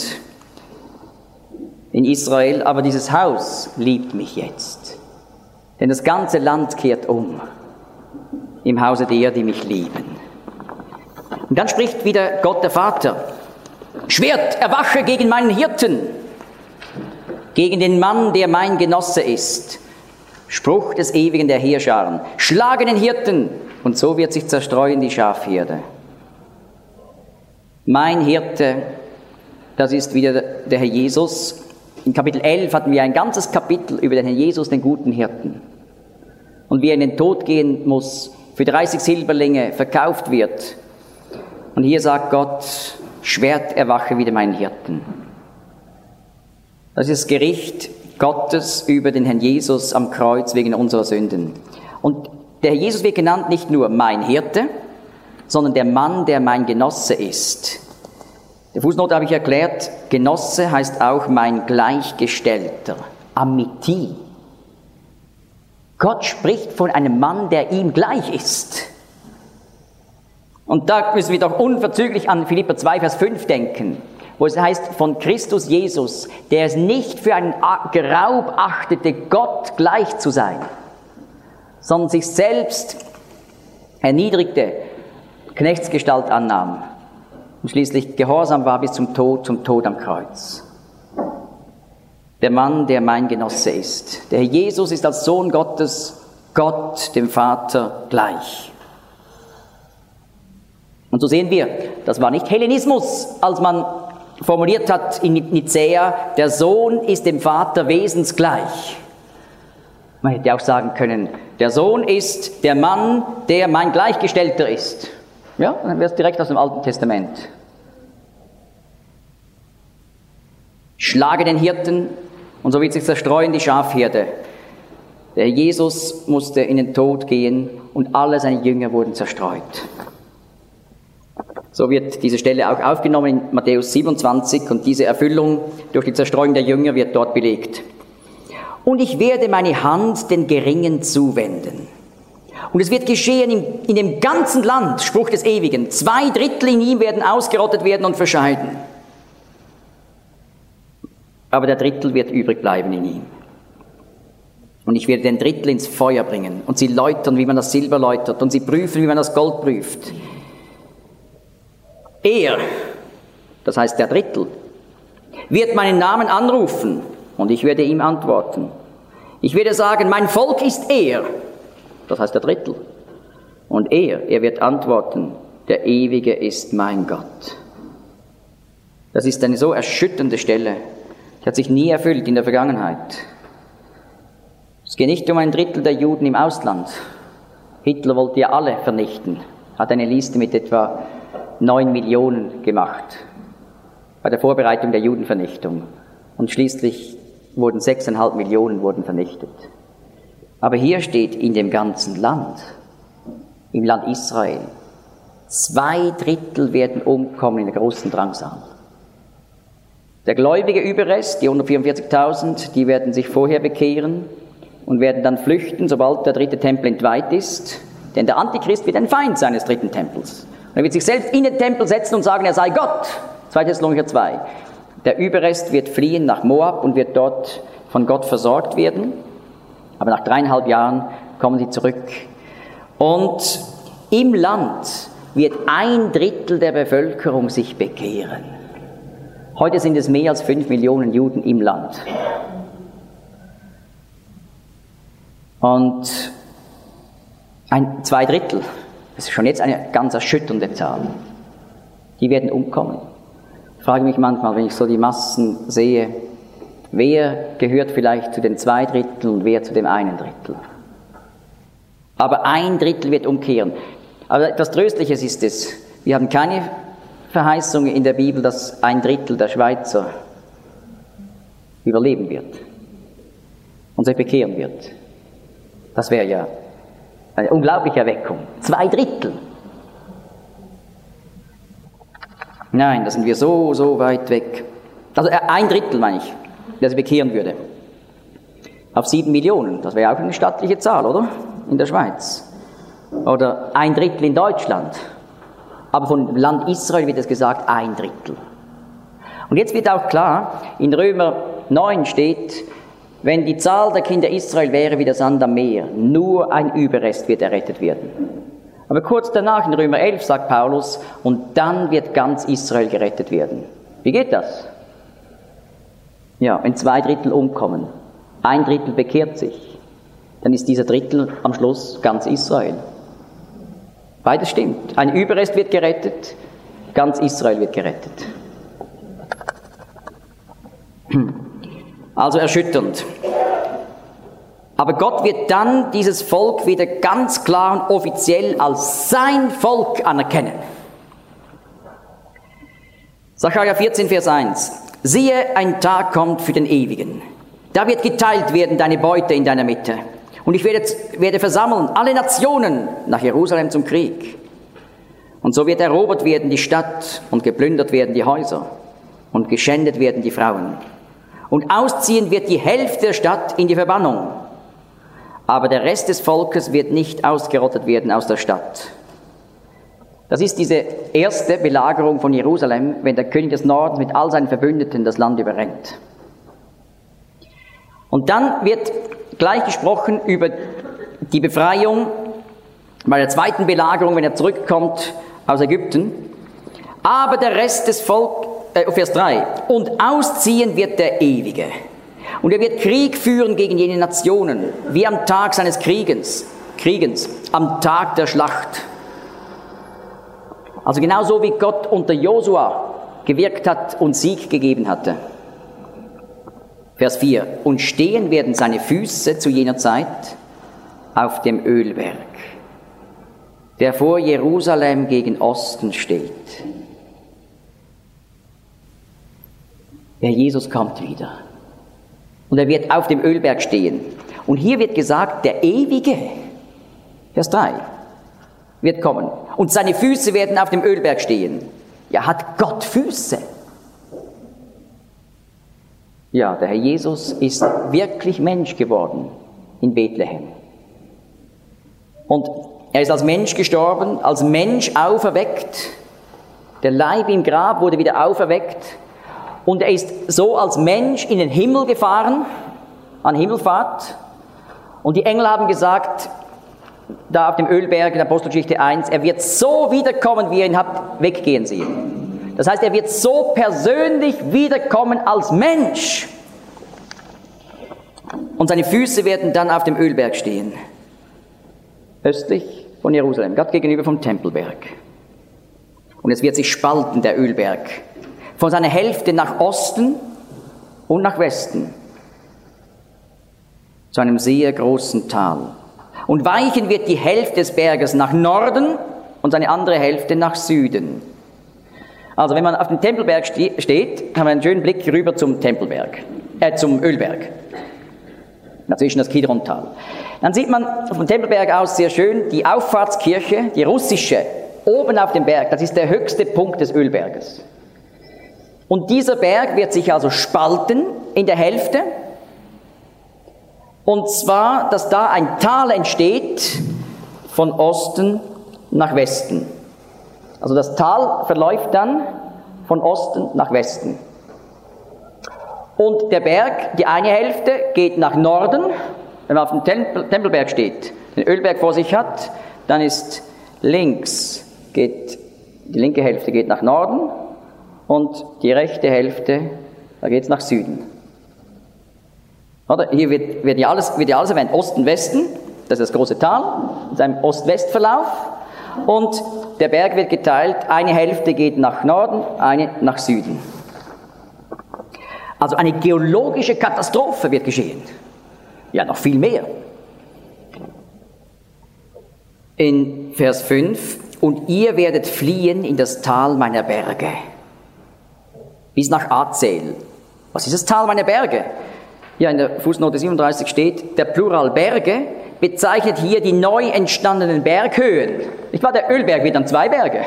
in Israel, aber dieses Haus liebt mich jetzt. Denn das ganze Land kehrt um im Hause derer, die mich lieben. Und dann spricht wieder Gott der Vater. Schwert, erwache gegen meinen Hirten, gegen den Mann, der mein Genosse ist. Spruch des Ewigen der Heerscharen. Schlage den Hirten, und so wird sich zerstreuen die Schafherde. Mein Hirte, das ist wieder der Herr Jesus. In Kapitel 11 hatten wir ein ganzes Kapitel über den Herrn Jesus, den guten Hirten. Und wie er in den Tod gehen muss, für 30 Silberlinge verkauft wird. Und hier sagt Gott, Schwert, erwache wieder meinen Hirten. Das ist das Gericht Gottes über den Herrn Jesus am Kreuz wegen unserer Sünden. Und der Herr Jesus wird genannt nicht nur mein Hirte, sondern der Mann, der mein Genosse ist. Der Fußnote habe ich erklärt, Genosse heißt auch mein Gleichgestellter, Amiti. Gott spricht von einem Mann, der ihm gleich ist. Und da müssen wir doch unverzüglich an Philipper 2, Vers 5 denken, wo es heißt, von Christus Jesus, der es nicht für einen Raub achtete, Gott gleich zu sein, sondern sich selbst erniedrigte, Knechtsgestalt annahm und schließlich gehorsam war bis zum Tod am Kreuz. Der Mann, der mein Genosse ist. Der Herr Jesus ist als Sohn Gottes, Gott dem Vater gleich. Und so sehen wir, das war nicht Hellenismus, als man formuliert hat in Nicäa, der Sohn ist dem Vater wesensgleich. Man hätte auch sagen können, der Sohn ist der Mann, der mein Gleichgestellter ist. Ja, dann wäre es direkt aus dem Alten Testament. Schlage den Hirten, und so wird sich zerstreuen die Schafherde. Der Jesus musste in den Tod gehen und alle seine Jünger wurden zerstreut. So wird diese Stelle auch aufgenommen in Matthäus 27 und diese Erfüllung durch die Zerstreuung der Jünger wird dort belegt. Und ich werde meine Hand den Geringen zuwenden. Und es wird geschehen in dem ganzen Land, Spruch des Ewigen. 2/3 in ihm werden ausgerottet werden und verscheiden. Aber der Drittel wird übrig bleiben in ihm. Und ich werde den Drittel ins Feuer bringen. Und sie läutern, wie man das Silber läutert. Und sie prüfen, wie man das Gold prüft. Er, das heißt der Drittel, wird meinen Namen anrufen. Und ich werde ihm antworten. Ich werde sagen, mein Volk ist er, das heißt der Drittel. Und er wird antworten, der Ewige ist mein Gott. Das ist eine so erschütternde Stelle. Die hat sich nie erfüllt in der Vergangenheit. Es geht nicht um ein Drittel der Juden im Ausland. Hitler wollte ja alle vernichten, hat eine Liste mit etwa 9 Millionen gemacht bei der Vorbereitung der Judenvernichtung. Und schließlich wurden 6,5 Millionen vernichtet. Aber hier steht in dem ganzen Land, im Land Israel, 2/3 werden umkommen in der großen Drangsal. Der gläubige Überrest, die 144.000, die werden sich vorher bekehren und werden dann flüchten, sobald der dritte Tempel entweiht ist. Denn der Antichrist wird ein Feind seines dritten Tempels. Und er wird sich selbst in den Tempel setzen und sagen, er sei Gott. 2. Thessalonicher 2. Der Überrest wird fliehen nach Moab und wird dort von Gott versorgt werden. Aber nach 3,5 Jahren kommen sie zurück. Und im Land wird 1/3 der Bevölkerung sich bekehren. Heute sind es mehr als 5 Millionen Juden im Land. Und 2/3, das ist schon jetzt eine ganz erschütternde Zahl, die werden umkommen. Ich frage mich manchmal, wenn ich so die Massen sehe, wer gehört vielleicht zu den 2/3 und wer zu dem 1/3. Aber 1/3 wird umkehren. Aber etwas Tröstliches ist es, wir haben keine Verheißung in der Bibel, dass 1/3 der Schweizer überleben wird und sich bekehren wird. Das wäre ja eine unglaubliche Erweckung. 2/3. Nein, da sind wir so weit weg. Also 1/3 meine ich, der sich bekehren würde. Auf 7 Millionen, das wäre auch eine stattliche Zahl, oder? In der Schweiz. Oder 1/3 in Deutschland. Aber von dem Land Israel wird es gesagt 1/3. Und jetzt wird auch klar, in Römer 9 steht, wenn die Zahl der Kinder Israel wäre wie der Sand am Meer, nur ein Überrest wird errettet werden. Aber kurz danach in Römer 11 sagt Paulus, und dann wird ganz Israel gerettet werden. Wie geht das? Ja, wenn 2/3 umkommen, 1/3 bekehrt sich, dann ist dieser Drittel am Schluss ganz Israel. Beides stimmt. Ein Überrest wird gerettet, ganz Israel wird gerettet. Also erschütternd. Aber Gott wird dann dieses Volk wieder ganz klar und offiziell als sein Volk anerkennen. Sacharja 14, Vers 1. Siehe, ein Tag kommt für den Ewigen. Da wird geteilt werden deine Beute in deiner Mitte. Und ich werde versammeln alle Nationen nach Jerusalem zum Krieg. Und so wird erobert werden die Stadt und geplündert werden die Häuser und geschändet werden die Frauen. Und ausziehen wird die Hälfte der Stadt in die Verbannung. Aber der Rest des Volkes wird nicht ausgerottet werden aus der Stadt. Das ist diese erste Belagerung von Jerusalem, wenn der König des Nordens mit all seinen Verbündeten das Land überrennt. Und dann wird gleich gesprochen über die Befreiung bei der zweiten Belagerung, wenn er zurückkommt aus Ägypten. Aber der Rest des Volkes, Vers 3, und ausziehen wird der Ewige. Und er wird Krieg führen gegen jene Nationen, wie am Tag seines Kriegens, am Tag der Schlacht. Also genauso wie Gott unter Josua gewirkt hat und Sieg gegeben hatte. Vers 4, und stehen werden seine Füße zu jener Zeit auf dem Ölberg, der vor Jerusalem gegen Osten steht. Der Jesus kommt wieder. Und er wird auf dem Ölberg stehen. Und hier wird gesagt, der Ewige, Vers 3, wird kommen. Und seine Füße werden auf dem Ölberg stehen. Ja, hat Gott Füße? Ja, der Herr Jesus ist wirklich Mensch geworden in Bethlehem. Und er ist als Mensch gestorben, als Mensch auferweckt. Der Leib im Grab wurde wieder auferweckt. Und er ist so als Mensch in den Himmel gefahren, an Himmelfahrt. Und die Engel haben gesagt, da auf dem Ölberg in Apostelgeschichte 1, er wird so wiederkommen, wie ihr ihn habt weggehen sehen. Das heißt, er wird so persönlich wiederkommen als Mensch. Und seine Füße werden dann auf dem Ölberg stehen, östlich von Jerusalem, gerade gegenüber vom Tempelberg. Und es wird sich spalten, der Ölberg, von seiner Hälfte nach Osten und nach Westen, zu einem sehr großen Tal. Und weichen wird die Hälfte des Berges nach Norden und seine andere Hälfte nach Süden. Also wenn man auf dem Tempelberg steht, haben wir einen schönen Blick rüber zum Tempelberg, zum Ölberg, dazwischen das Kidrontal. Dann sieht man vom Tempelberg aus sehr schön die Auffahrtskirche, die russische, oben auf dem Berg. Das ist der höchste Punkt des Ölberges. Und dieser Berg wird sich also spalten in der Hälfte. Und zwar, dass da ein Tal entsteht von Osten nach Westen. Also das Tal verläuft dann von Osten nach Westen. Und der Berg, die eine Hälfte, geht nach Norden. Wenn man auf dem Tempelberg steht, den Ölberg vor sich hat, dann ist links, die linke Hälfte geht nach Norden und die rechte Hälfte, da geht es nach Süden. Oder? Hier wird ja alles erwähnt, Osten, Westen, das ist das große Tal, mit seinem Ost-West-Verlauf. Und der Berg wird geteilt, eine Hälfte geht nach Norden, eine nach Süden. Also eine geologische Katastrophe wird geschehen. Ja, noch viel mehr. In Vers 5, und ihr werdet fliehen in das Tal meiner Berge, bis nach Azel. Was ist das Tal meiner Berge? Ja, in der Fußnote 37 steht, der Plural Berge bezeichnet hier die neu entstandenen Berghöhen. Ich war der Ölberg wird dann 2 Berge.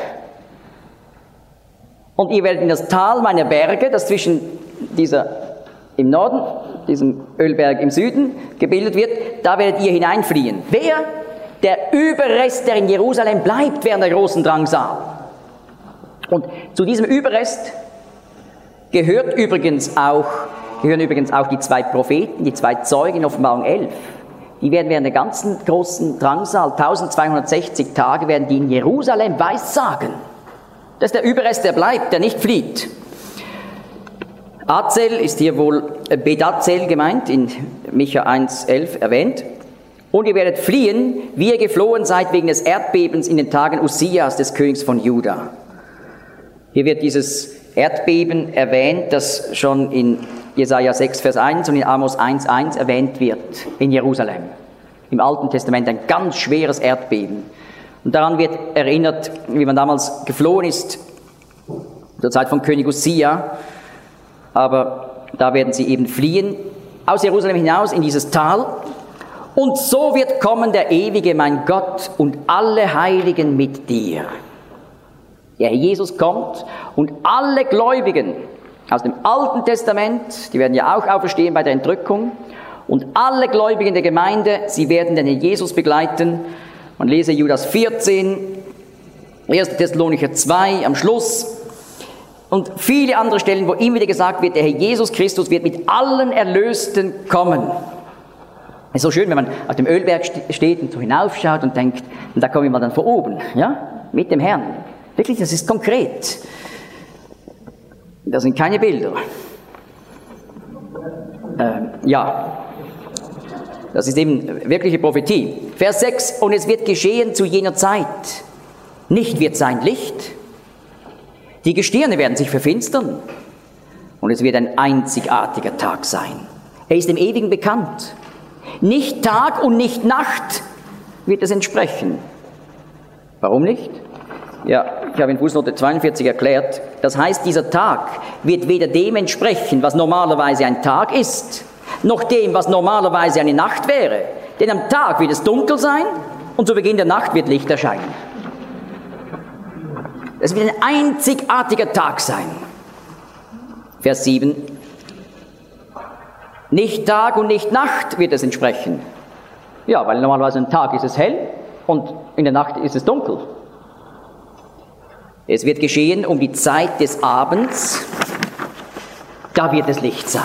Und ihr werdet in das Tal meiner Berge, das zwischen dieser im Norden, diesem Ölberg im Süden gebildet wird, da werdet ihr hineinfliehen. Wer? Der Überrest, der in Jerusalem bleibt während der großen Drangsal. Und zu diesem Überrest gehören übrigens auch die 2 Propheten, die 2 Zeugen in Offenbarung 11. Die werden während der ganzen großen Drangsal, 1260 Tage, werden die in Jerusalem weissagen. Das ist der Überrest, der bleibt, der nicht flieht. Azel ist hier wohl Bedazel gemeint, in Micha 1,11 erwähnt. Und ihr werdet fliehen, wie ihr geflohen seid wegen des Erdbebens in den Tagen Ussias, des Königs von Juda. Hier wird dieses Erdbeben erwähnt, das schon in Jesaja 6, Vers 1 und in Amos 1,1 erwähnt wird, in Jerusalem. Im Alten Testament ein ganz schweres Erdbeben. Und daran wird erinnert, wie man damals geflohen ist, zur Zeit von König Ussia. Aber da werden sie eben fliehen, aus Jerusalem hinaus in dieses Tal. Und so wird kommen der Ewige, mein Gott, und alle Heiligen mit dir. Der Herr Jesus kommt und alle Gläubigen aus dem Alten Testament, die werden ja auch auferstehen bei der Entrückung, und alle Gläubigen der Gemeinde, sie werden den Herrn Jesus begleiten. Man lese Judas 14, 1. Thessalonicher 2 am Schluss und viele andere Stellen, wo immer wieder gesagt wird, der Herr Jesus Christus wird mit allen Erlösten kommen. Es ist so schön, wenn man auf dem Ölberg steht und so hinaufschaut und denkt, und da kommen wir mal dann von oben, ja, mit dem Herrn. Wirklich, das ist konkret. Das sind keine Bilder. Das ist eben wirkliche Prophetie. Vers 6, und es wird geschehen zu jener Zeit. Nicht wird sein Licht. Die Gestirne werden sich verfinstern. Und es wird ein einzigartiger Tag sein. Er ist dem Ewigen bekannt. Nicht Tag und nicht Nacht wird es entsprechen. Warum nicht? Ja, ich habe in Fußnote 42 erklärt, das heißt, dieser Tag wird weder dem entsprechen, was normalerweise ein Tag ist, noch dem, was normalerweise eine Nacht wäre. Denn am Tag wird es dunkel sein und zu Beginn der Nacht wird Licht erscheinen. Es wird ein einzigartiger Tag sein. Vers 7. Nicht Tag und nicht Nacht wird es entsprechen. Ja, weil normalerweise am Tag ist es hell und in der Nacht ist es dunkel. Es wird geschehen um die Zeit des Abends, da wird es Licht sein.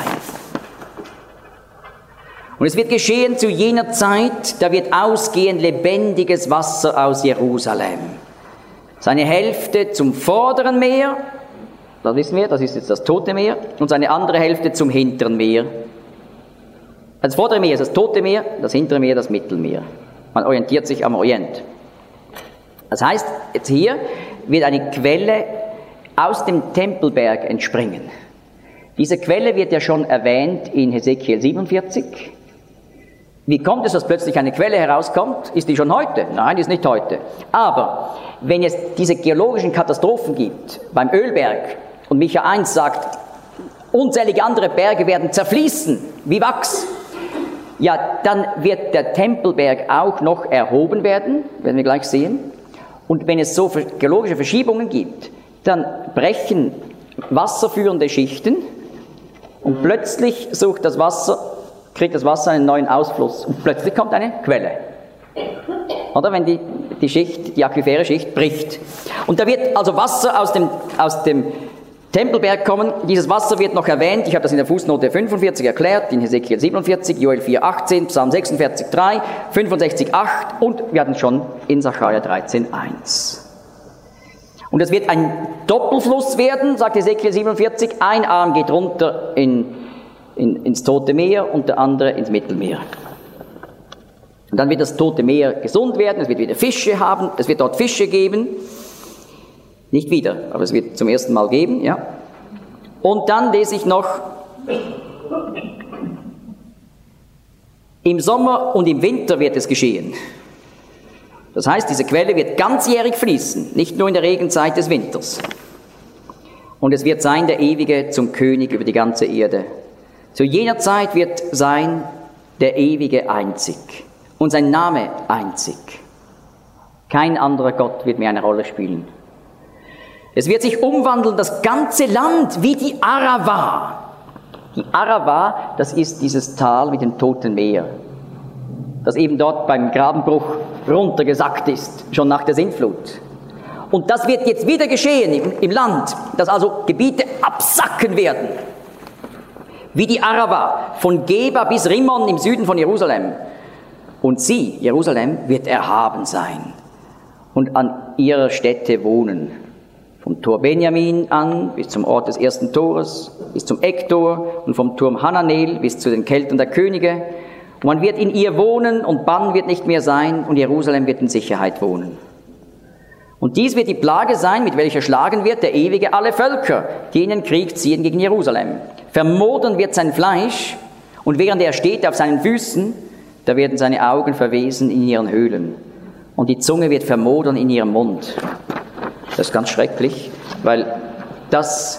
Und es wird geschehen zu jener Zeit, da wird ausgehen lebendiges Wasser aus Jerusalem. Seine Hälfte zum vorderen Meer, das wissen wir, das ist jetzt das Tote Meer, und seine andere Hälfte zum hinteren Meer. Das vordere Meer ist das Tote Meer, das hintere Meer das Mittelmeer. Man orientiert sich am Orient. Das heißt, jetzt hier wird eine Quelle aus dem Tempelberg entspringen. Diese Quelle wird ja schon erwähnt in Hesekiel 47. Wie kommt es, dass plötzlich eine Quelle herauskommt? Ist die schon heute? Nein, die ist nicht heute. Aber wenn es diese geologischen Katastrophen gibt, beim Ölberg, und Micha 1 sagt, unzählige andere Berge werden zerfließen, wie Wachs, ja, dann wird der Tempelberg auch noch erhoben werden, werden wir gleich sehen. Und wenn es so geologische Verschiebungen gibt, dann brechen wasserführende Schichten und plötzlich kriegt das Wasser einen neuen Ausfluss und plötzlich kommt eine Quelle. Oder wenn die aquifere Schicht bricht. Und da wird also Wasser aus dem Tempelberg kommen. Dieses Wasser wird noch erwähnt. Ich habe das in der Fußnote 45 erklärt, in Hesekiel 47, Joel 4,18, Psalm 46,3, 65,8 und wir hatten schon in Sacharja 13,1. Und es wird ein Doppelfluss werden, sagt Hesekiel 47. Ein Arm geht runter ins Tote Meer und der andere ins Mittelmeer. Und dann wird das Tote Meer gesund werden, es wird wieder Fische haben, es wird dort Fische geben. Nicht wieder, aber es wird zum ersten Mal geben, ja. Und dann lese ich noch, im Sommer und im Winter wird es geschehen. Das heißt, diese Quelle wird ganzjährig fließen, nicht nur in der Regenzeit des Winters. Und es wird sein, der Ewige zum König über die ganze Erde. Zu jener Zeit wird sein der Ewige einzig und sein Name einzig. Kein anderer Gott wird mehr eine Rolle spielen. Es wird sich umwandeln, das ganze Land, wie die Arava. Die Arava, das ist dieses Tal mit dem Toten Meer, das eben dort beim Grabenbruch runtergesackt ist, schon nach der Sintflut. Und das wird jetzt wieder geschehen im Land, dass also Gebiete absacken werden. Wie die Arava, von Geba bis Rimmon im Süden von Jerusalem. Und sie, Jerusalem, wird erhaben sein und an ihrer Stätte wohnen. Vom Tor Benjamin an bis zum Ort des ersten Tores, bis zum Ecktor und vom Turm Hananel bis zu den Keltern der Könige. Und man wird in ihr wohnen und Bann wird nicht mehr sein und Jerusalem wird in Sicherheit wohnen. Und dies wird die Plage sein, mit welcher schlagen wird der Ewige alle Völker, die in den Krieg ziehen gegen Jerusalem. Vermodern wird sein Fleisch und während er steht auf seinen Füßen, da werden seine Augen verwesen in ihren Höhlen und die Zunge wird vermodern in ihrem Mund. Das ist ganz schrecklich, weil das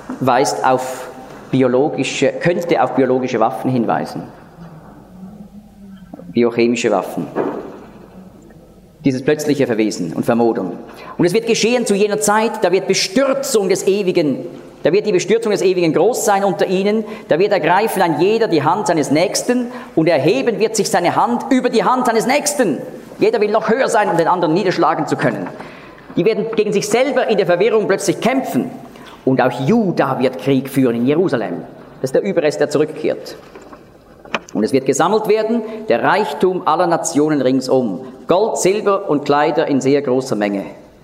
könnte auf biologische Waffen hinweisen. Biochemische Waffen. Dieses plötzliche Verwesen und Vermodern. Und es wird geschehen zu jener Zeit, da wird die Bestürzung des Ewigen groß sein unter ihnen, da wird ergreifen ein jeder die Hand seines Nächsten und erheben wird sich seine Hand über die Hand seines Nächsten. Jeder will noch höher sein, um den anderen niederschlagen zu können. Die werden gegen sich selber in der Verwirrung plötzlich kämpfen. Und auch Juda wird Krieg führen in Jerusalem. Das ist der Überrest, der zurückkehrt. Und es wird gesammelt werden, der Reichtum aller Nationen ringsum. Gold, Silber und Kleider in sehr großer Menge.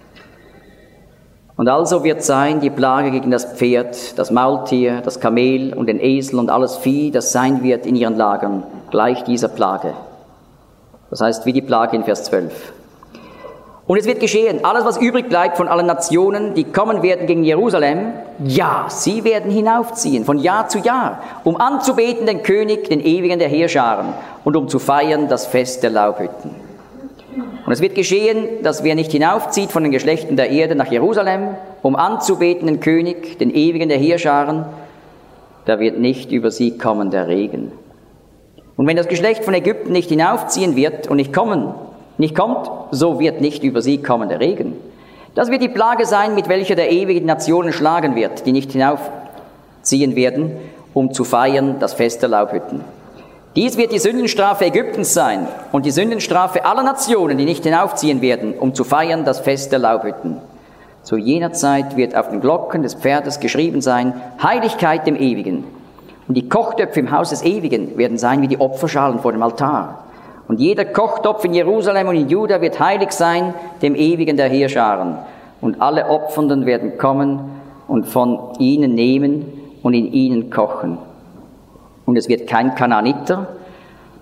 Und also wird sein die Plage gegen das Pferd, das Maultier, das Kamel und den Esel und alles Vieh, das sein wird in ihren Lagern, gleich dieser Plage. Das heißt, wie die Plage in Vers 12. Und es wird geschehen, alles was übrig bleibt von allen Nationen, die kommen werden gegen Jerusalem, ja, sie werden hinaufziehen von Jahr zu Jahr, um anzubeten den König, den Ewigen der Heerscharen und um zu feiern das Fest der Laubhütten. Und es wird geschehen, dass wer nicht hinaufzieht von den Geschlechten der Erde nach Jerusalem, um anzubeten den König, den Ewigen der Heerscharen, da wird nicht über sie kommen der Regen. Und wenn das Geschlecht von Ägypten nicht hinaufziehen wird und nicht kommt, so wird nicht über sie kommen der Regen. Das wird die Plage sein, mit welcher der Ewige die Nationen schlagen wird, die nicht hinaufziehen werden, um zu feiern das Fest der Laubhütten. Dies wird die Sündenstrafe Ägyptens sein und die Sündenstrafe aller Nationen, die nicht hinaufziehen werden, um zu feiern das Fest der Laubhütten. Zu jener Zeit wird auf den Glocken des Pferdes geschrieben sein, Heiligkeit dem Ewigen. Und die Kochtöpfe im Haus des Ewigen werden sein wie die Opferschalen vor dem Altar. Und jeder Kochtopf in Jerusalem und in Juda wird heilig sein, dem Ewigen der Heerscharen. Und alle Opfernden werden kommen und von ihnen nehmen und in ihnen kochen. Und es wird kein Kanaaniter,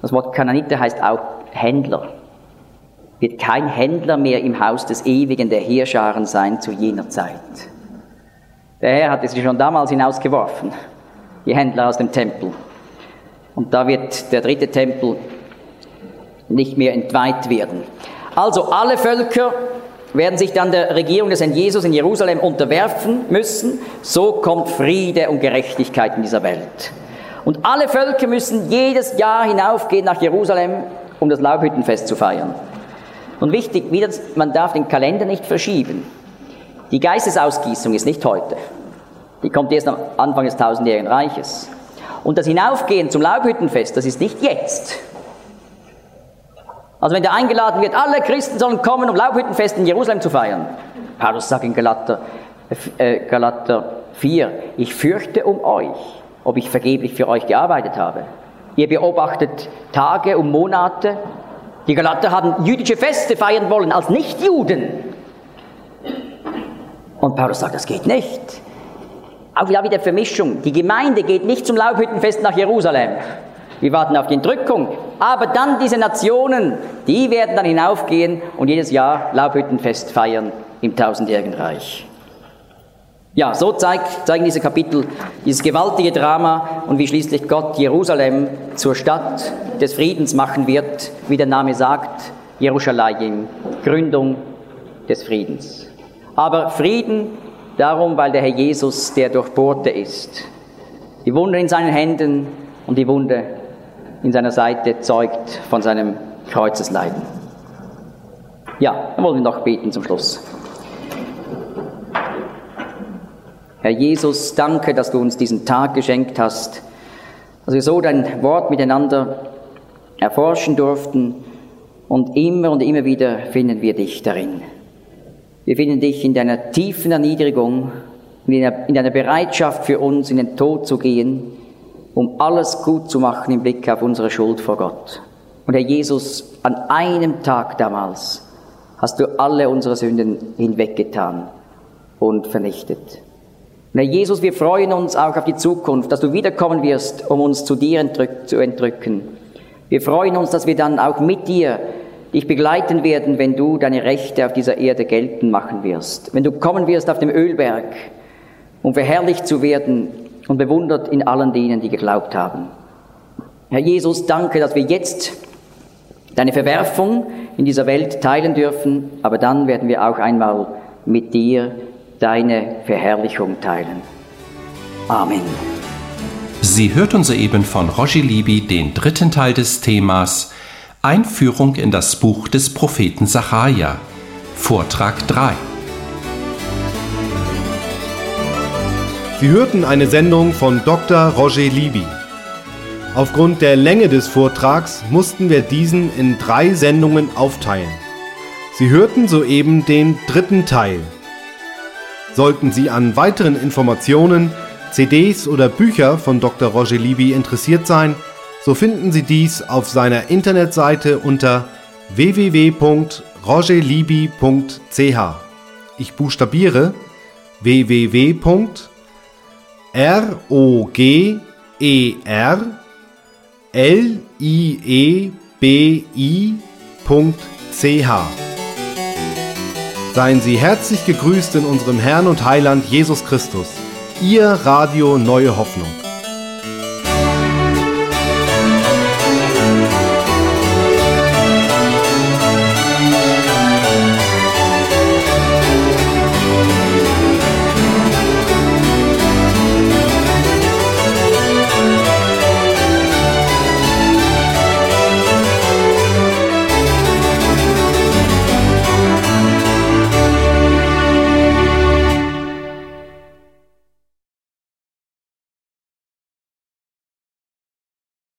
Das Wort Kanaaniter heißt auch Händler. Wird kein Händler mehr im Haus des Ewigen der Heerscharen sein zu jener Zeit. Der Herr hatte sie schon damals hinausgeworfen, die Händler aus dem Tempel. Und da wird der dritte Tempel nicht mehr entweiht werden. Also alle Völker werden sich dann der Regierung des Herrn Jesus in Jerusalem unterwerfen müssen. So kommt Friede und Gerechtigkeit in dieser Welt. Und alle Völker müssen jedes Jahr hinaufgehen nach Jerusalem, um das Laubhüttenfest zu feiern. Und wichtig, man darf den Kalender nicht verschieben. Die Geistesausgießung ist nicht heute. Die kommt erst am Anfang des 1000-jährigen Reiches. Und das Hinaufgehen zum Laubhüttenfest, das ist nicht jetzt. Also wenn da eingeladen wird, alle Christen sollen kommen, um Laubhüttenfest in Jerusalem zu feiern. Paulus sagt in Galater 4, ich fürchte um euch, ob ich vergeblich für euch gearbeitet habe. Ihr beobachtet Tage und Monate. Die Galater haben jüdische Feste feiern wollen als Nichtjuden. Und Paulus sagt, das geht nicht. Auch wieder Vermischung. Die Gemeinde geht nicht zum Laubhüttenfest nach Jerusalem. Wir warten auf die Entrückung. Aber dann diese Nationen, die werden dann hinaufgehen und jedes Jahr Laubhüttenfest feiern im 1000-jährigen Reich. Ja, so zeigen diese Kapitel dieses gewaltige Drama und wie schließlich Gott Jerusalem zur Stadt des Friedens machen wird, wie der Name sagt, Jerusalem, Gründung des Friedens. Aber Frieden darum, weil der Herr Jesus der Durchbohrte ist. Die Wunde in seinen Händen und die Wunde in seiner Seite zeugt von seinem Kreuzesleiden. Ja, dann wollen wir noch beten zum Schluss. Herr Jesus, danke, dass du uns diesen Tag geschenkt hast, dass wir so dein Wort miteinander erforschen durften und immer wieder finden wir dich darin. Wir finden dich in deiner tiefen Erniedrigung, in deiner Bereitschaft für uns in den Tod zu gehen, um alles gut zu machen im Blick auf unsere Schuld vor Gott. Und Herr Jesus, an einem Tag damals hast du alle unsere Sünden hinweggetan und vernichtet. Und Herr Jesus, wir freuen uns auch auf die Zukunft, dass du wiederkommen wirst, um uns zu dir zu entrücken. Wir freuen uns, dass wir dann auch mit dir dich begleiten werden, wenn du deine Rechte auf dieser Erde geltend machen wirst. Wenn du kommen wirst auf dem Ölberg, um verherrlicht zu werden und bewundert in allen denen, die geglaubt haben. Herr Jesus, danke, dass wir jetzt deine Verwerfung in dieser Welt teilen dürfen, aber dann werden wir auch einmal mit dir deine Verherrlichung teilen. Amen. Sie hörten soeben von Roger Libby den dritten Teil des Themas Einführung in das Buch des Propheten Sacharja, Vortrag 3. Sie hörten eine Sendung von Dr. Roger Libby. Aufgrund der Länge des Vortrags mussten wir diesen in 3 Sendungen aufteilen. Sie hörten soeben den dritten Teil. Sollten Sie an weiteren Informationen, CDs oder Bücher von Dr. Roger Libby interessiert sein, so finden Sie dies auf seiner Internetseite unter www.rogerlibby.ch. Ich buchstabiere www.rogerlibby.ch. Seien Sie herzlich gegrüßt in unserem Herrn und Heiland Jesus Christus. Ihr Radio Neue Hoffnung.